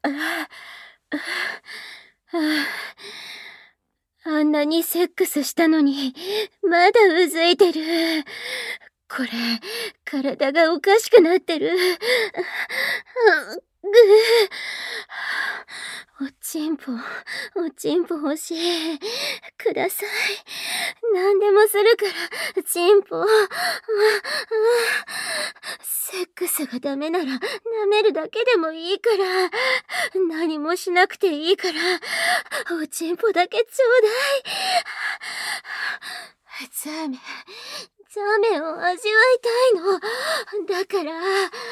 ああ、ああ、あんなにセックスしたのに、まだうずいてる。これ、体がおかしくなってる。おちんぽ、おちんぽ欲しい。ください。何でもするから、ちんぽ。セックスがダメなら、舐めるだけでもいいから。何もしなくていいから、おちんぽだけちょうだい。ザーメン、ザーメンを味わいたいの。だから、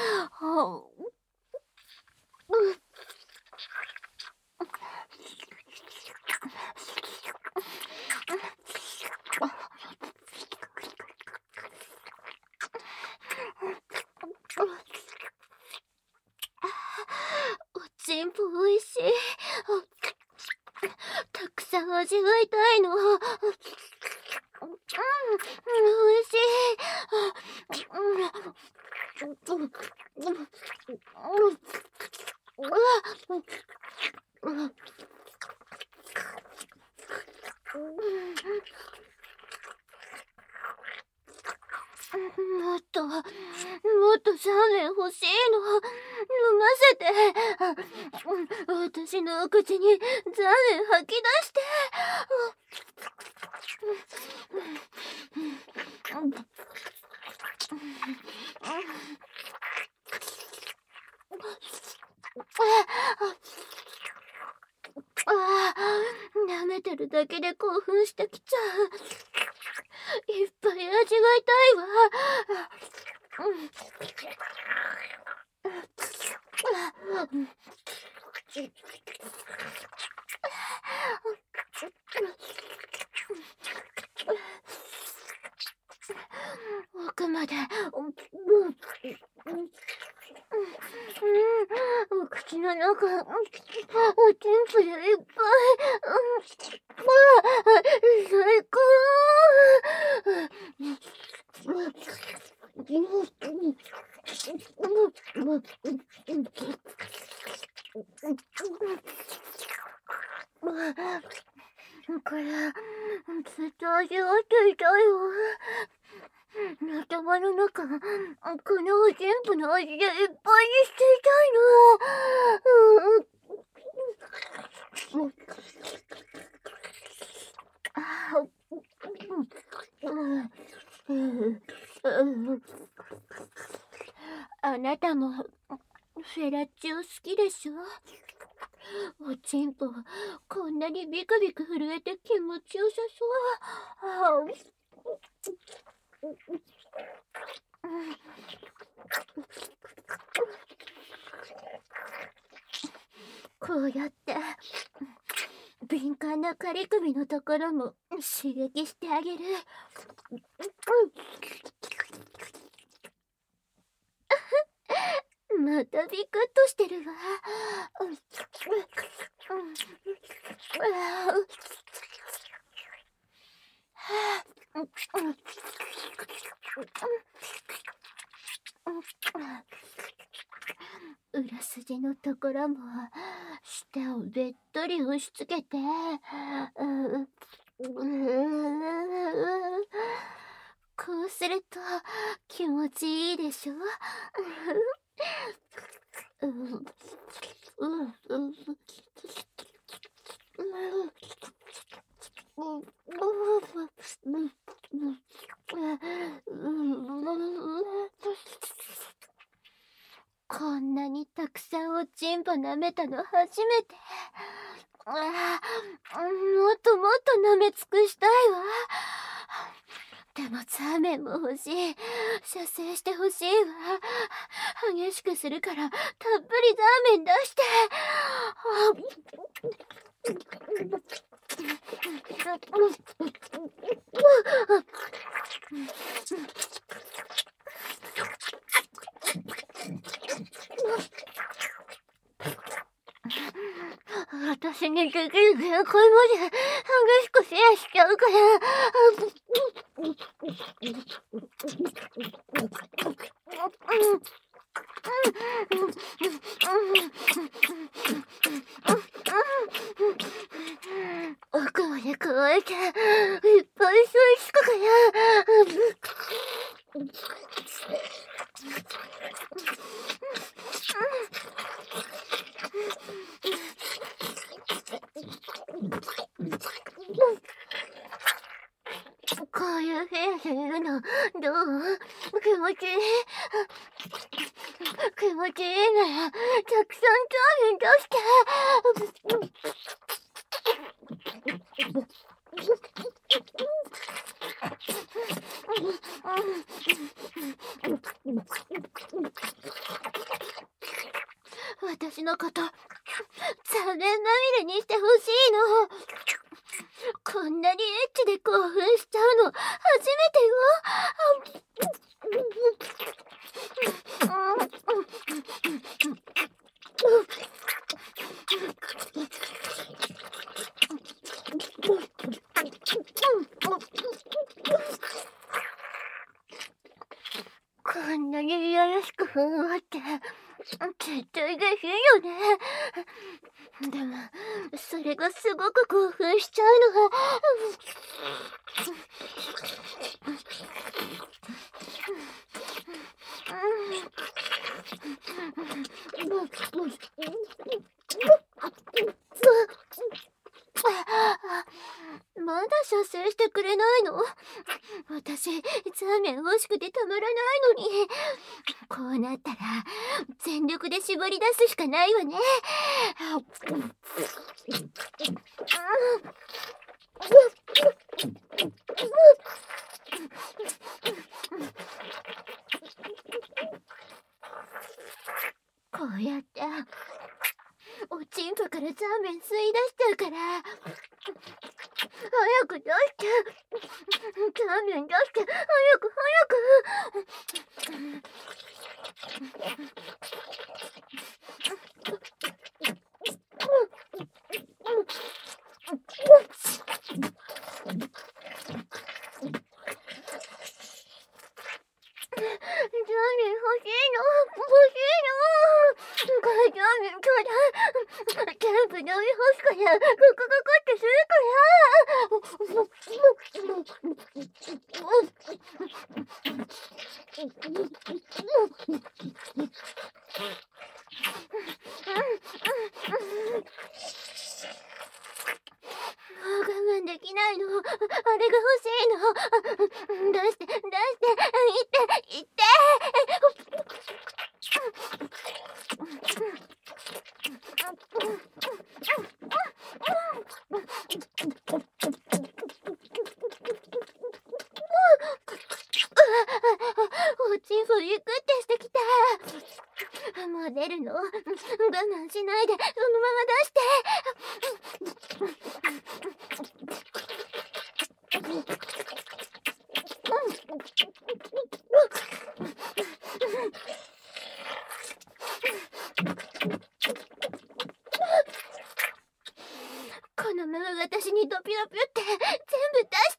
おちんぽおいしい。たくさん味わいたいの。おいしもっと、もっとザーメン欲しいの。飲ませて。私のお口にザーメン吐き出して。舐めてるだけで興奮してきちゃう。いっぱい味わいたいわ。奥まで。お口の中、おちんぽでいっぱい。最高。これ、ずっと味わっていたいわ。頭の中、このおちんぽの味でいっぱいにしていたいの。あなたもフェラチオ好きでしょ？おちんぽこんなにビクビク震えて気持ちよさそう。こうやって敏感な仮首のところも刺激してあげる。またビクッとしてるわ。裏筋のところも舌をべっとり押し付けて、こうすると気持ちいいでしょ？こんなにたくさんおちんぽ舐めたの初めて。もっともっと舐め尽くしたいわ。でもザーメンも欲しい。射精して欲しいわ。激しくするからたっぷりザーメン出して。私にできる限界まで激しくシェアしちゃうから。 おいけ、いっぱいそうしかかや。こういう部屋でいるの、どう？気持ちいい？気持ちいいなら、たくさんそうめん出して。私のこと、残念まみれにしてほしいの。こんなにエッチで興奮しちゃうの、初めてよ。こんなにいやらしく踏ん張って絶対下品よね。でもそれがすごく興奮しちゃうのがまだ射精してくれないの？私ザーメン欲しくてたまらないのに。こうなったら全力で絞り出すしかないわね。こうやっておちんぽからザーメン吸い出しちゃうから、早く出して、ザーメン出して、早く早く。ザーメン欲しいの、欲しいの。これザーメンちょうだい。全部飲み干すから、ゴクゴクってするから。もう我慢できないの。あれが欲しいの。出して、出して、言って。おちんぽゆっくってしてきた。もう出るの？我慢しないで、そのまま出して。このまま私にドピドピって全部出して。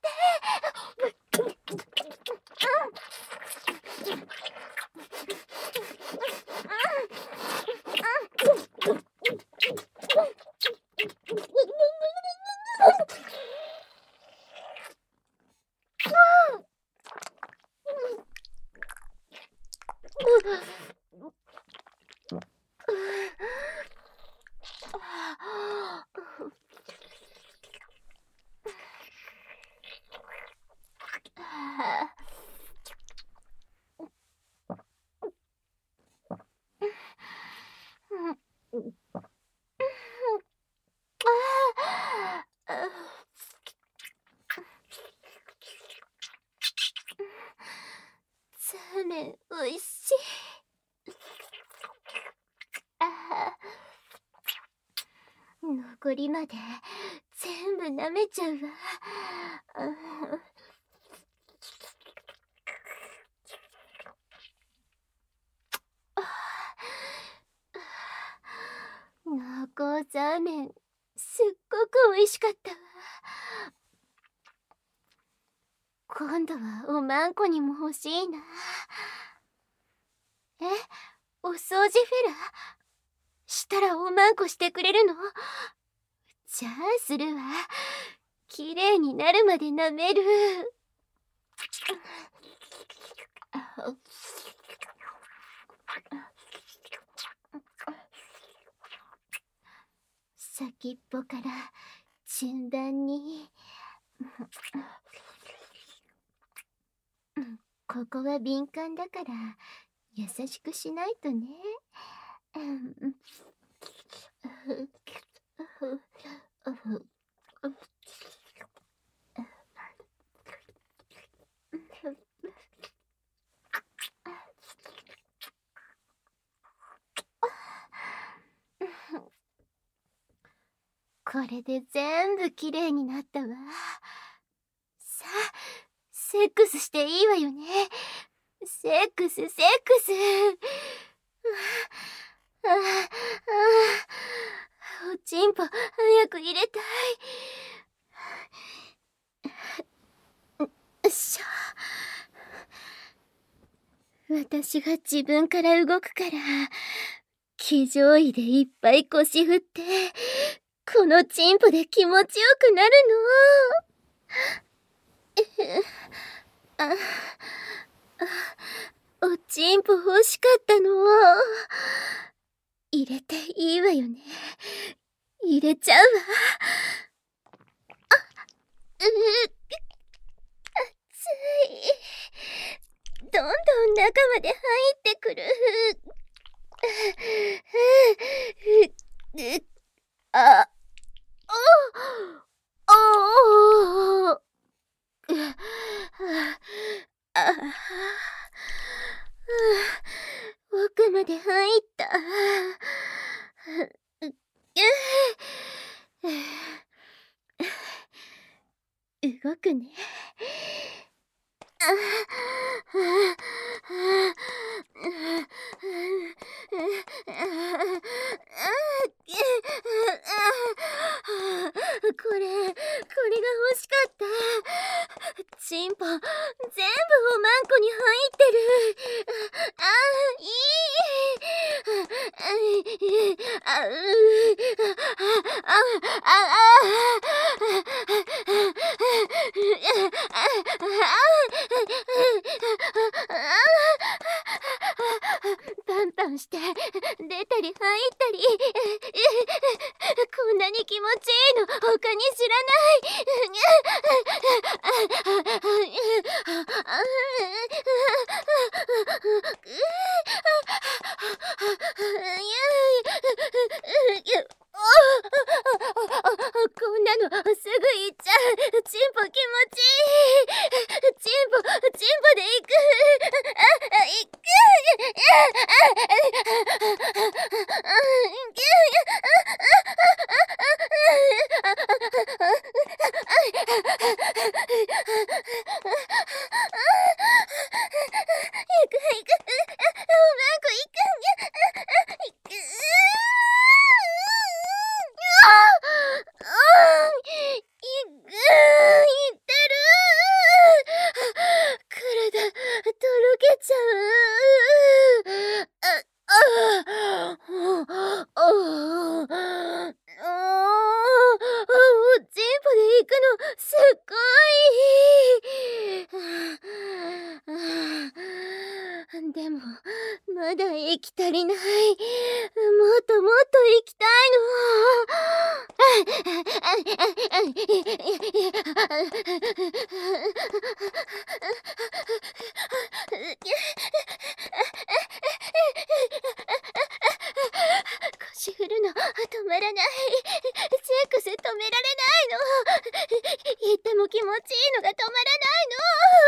ザーメンおいしい。残りまで全部舐めちゃうわ。濃厚ザーメンすっごく美味しかったわ。今度はおまんこにも欲しいな。お掃除フェラしたらおまんこしてくれるの？じゃあするわ。 きれいになるまで舐める。先っぽから順番に。ここは敏感だから優しくしないとね。これで全部きれいになったわ。さあ、セックスしていいわよね。セックス、セックス。おちんぽ早く入れたい。よっしょ。私が自分から動くから、騎乗位でいっぱい腰振って、このチンポで気持ちよくなるの。おちんぽ欲しかったの。入れていいわよね。入れちゃうわ。熱い。どんどん中まで入ってくる。あ、おお。奥まで入った。動くね。これが欲しかった。チンポ、全部おまんこに入ってる。いい。パンパンして出たり入ったり、こんなに気持ちいいの他に知らない。こんなのすぐ行っちゃう。チンポ気持ちいい。チンポで行く。行く。すっごい。でもまだ息足りない。もっともっと行きたいの。腰振るの止まらない。セックス止められないの。言っても気持ちいいのが止まらないの。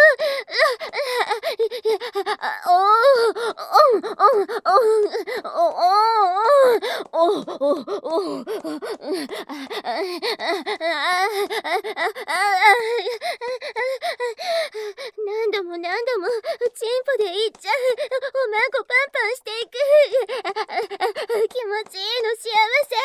何度も何度もチンポでいっちゃう。おまんこパンパンしていく。気持ちいいの幸せ。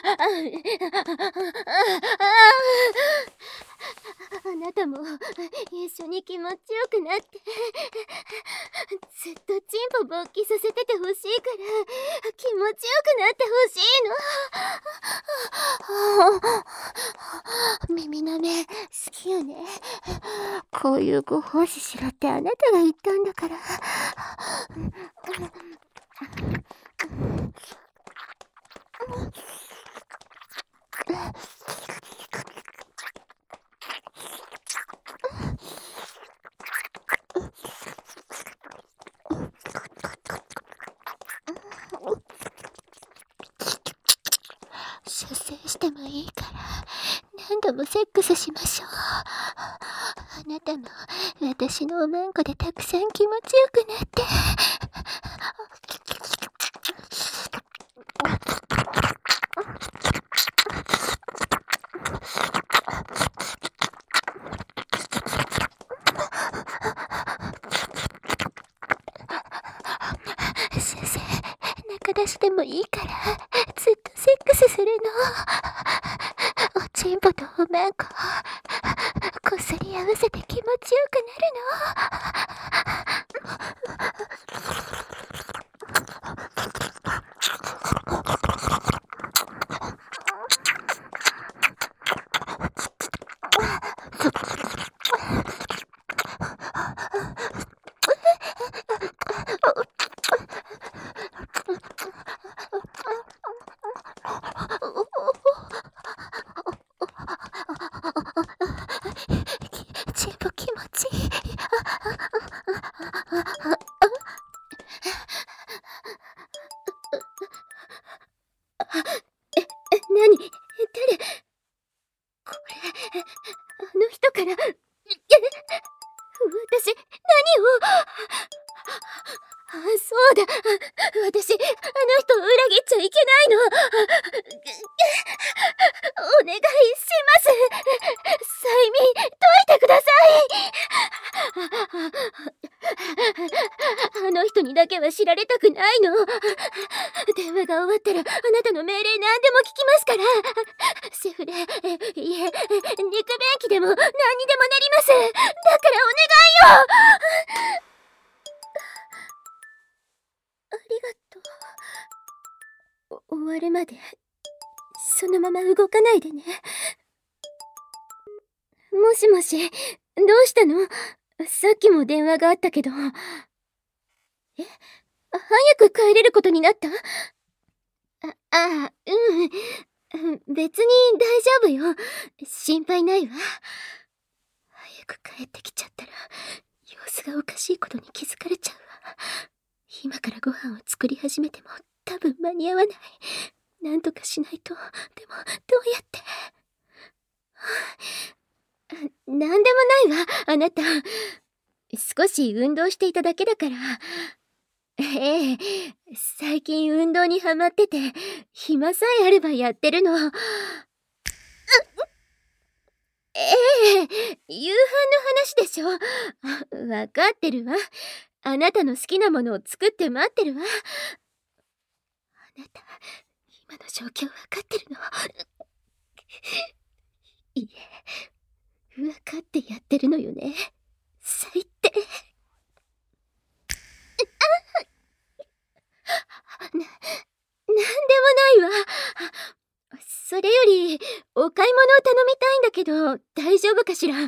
あなたも耳なめ好きよね。こういうご奉仕しろってあなたが言ったんだから。出征してもいいから何度もセックスしましょう。あなたも私のおまんこでたくさん気持ちよくなって。先生、中出しでもいいからずっとセックスするの。おちんぽとおまんここすり合わせて気持ちよくなるちんぽ気持ちいい。何？誰？これ、あの人から、私、何を？そうだ。私、あの人を裏切っちゃいけないの。お願いします。催眠、解いてください。あの人にだけは知られたくないの。電話が終わったら、あなたの命令何でも聞きますから。セフレ、いえ、肉便器でも何にでもなります。だからお願いよ。ありがとう。終わるまでそのまま動かないでね。もしもし、どうしたの？さっきも電話があったけど。早く帰れることになった？別に大丈夫よ。心配ないわ。早く帰ってきちゃったら様子がおかしいことに気づかれちゃうわ。今からご飯を作り始めても多分間に合わない。なんとかしないと。でもどうやって。なんでもないわ、あなた。少し運動していただけだから。ええ、最近運動にハマってて、暇さえあればやってるの。夕飯の話でしょ。わかってるわ。あなたの好きなものを作って待ってるわ。あなた、今の状況わかってるの？いえ、わかってやってるのよね。最低。なんでもないわ。それより、お買い物を頼みたいんだけど、大丈夫かしら。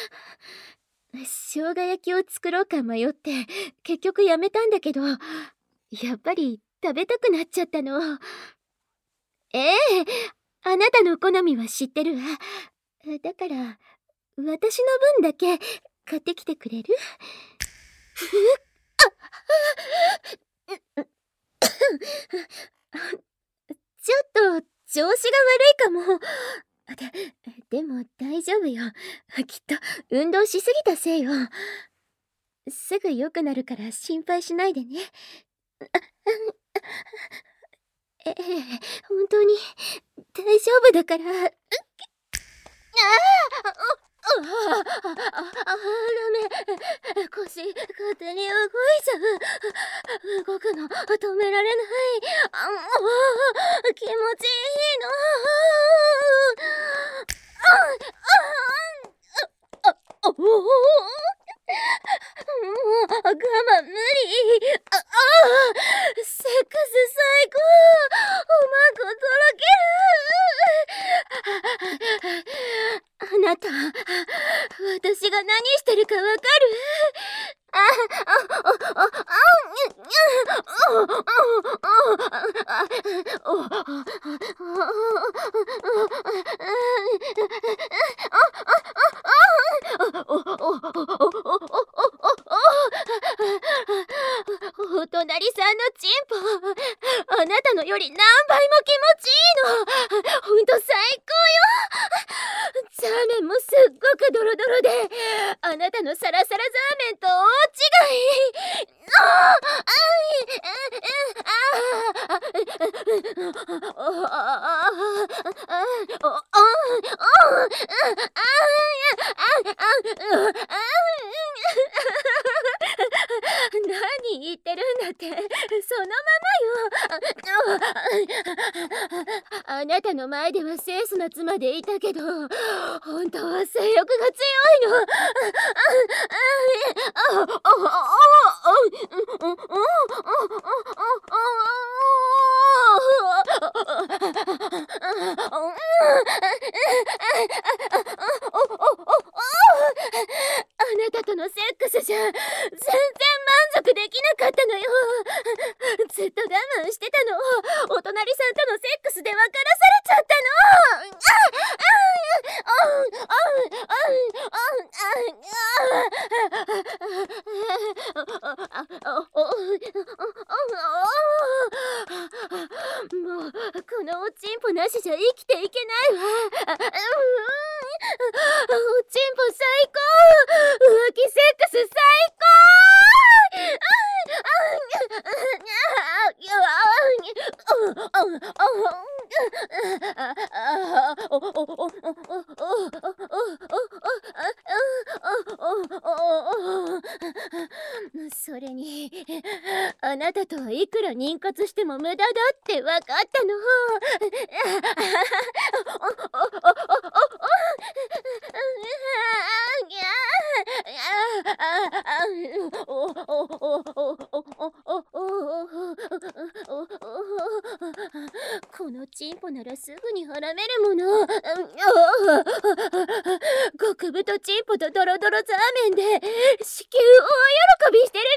生姜焼きを作ろうか迷って、結局やめたんだけど、やっぱり食べたくなっちゃったの。ええ、あなたの好みは知ってるわ。だから、私の分だけ買ってきてくれる？ちょっと調子が悪いかも。でも大丈夫よ。きっと運動しすぎたせいよ。すぐ良くなるから心配しないでね。ええ、本当に大丈夫だから。ダメ。腰勝手に動いちゃう。動くの止められない。気持ちいいの。もう我慢無理。セックス最高。おまんことろける。 なた、私が何してるかわかる？お隣さんのチンポ、あなたのより何倍も気持ちいいの。ほんと最高よ。ザーメンもすっごくドロドロで、あなたのサラサラザーメンと大違い。何言ってるんだって、そのままよ。あなたの前では清楚な妻でいたけど、本当は性欲が強いの。あなたとのセックスじゃ全然満足できなかったのよ。ずっと我慢してたのをお隣さんとのセックスで分からされちゃったの。もうこのおちんぽなしじゃ生きていけないわ。おちんぽ最高。浮気セックス最それに、あなたとはいくら妊活しても無駄だって分かったの。このチンポならすぐにはらめるもの。極太チンポとドロドロザーメンで子宮大喜びしてる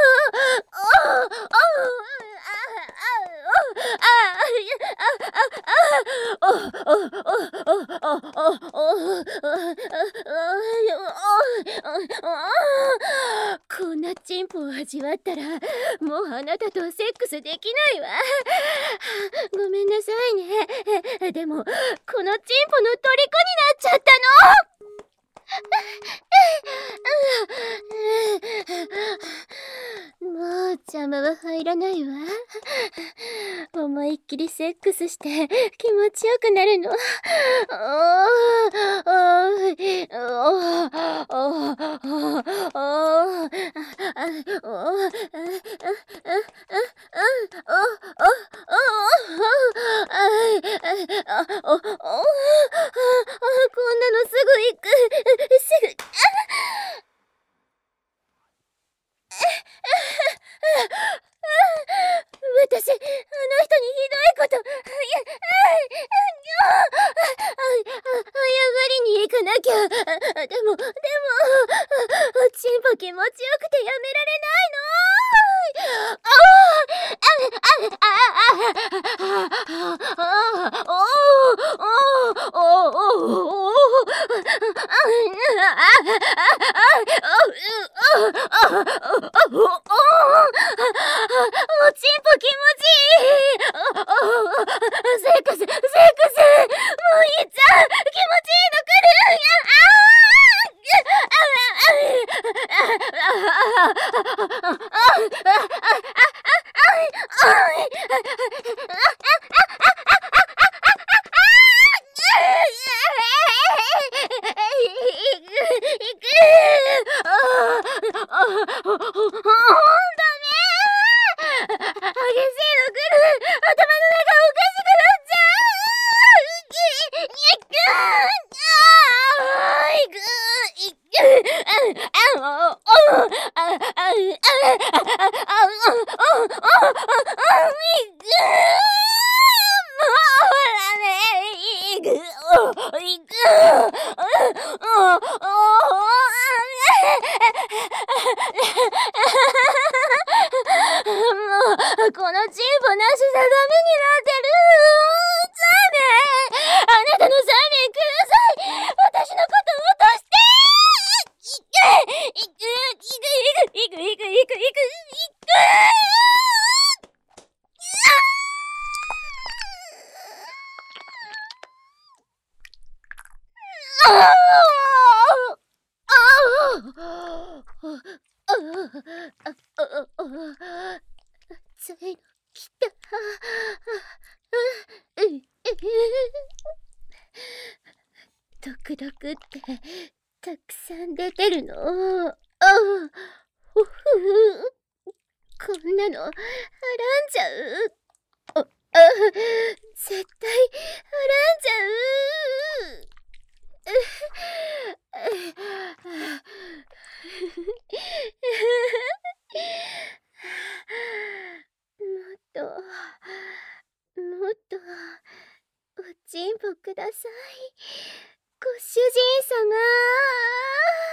の。こんなチンポを味わったらもうあなたとはセックスできないわ。ごめんなさいね。でもこのチンポの虜になっちゃったの。もう邪魔は入らないわ。思いっきりセックスして気持ちよくなるの。こんなのすぐ行く。私、あの人にひどいこと、早がりに行かなきゃ。でも、チンポ気持ちよくてやめられないの。おちんぽ気持ちいい。セックス、もういいじゃん。気持ちいいの来このチンポなしじゃダメになってる。ザーメン、あなたのザーメンください。私のこと落として。いくいくいくいくいくいくいくいくいく。ついの来た。毒毒ってたくさん出てるの。こんなのはらんじゃう。絶対はらんじゃう。もっとおちんぽください、ご主人様。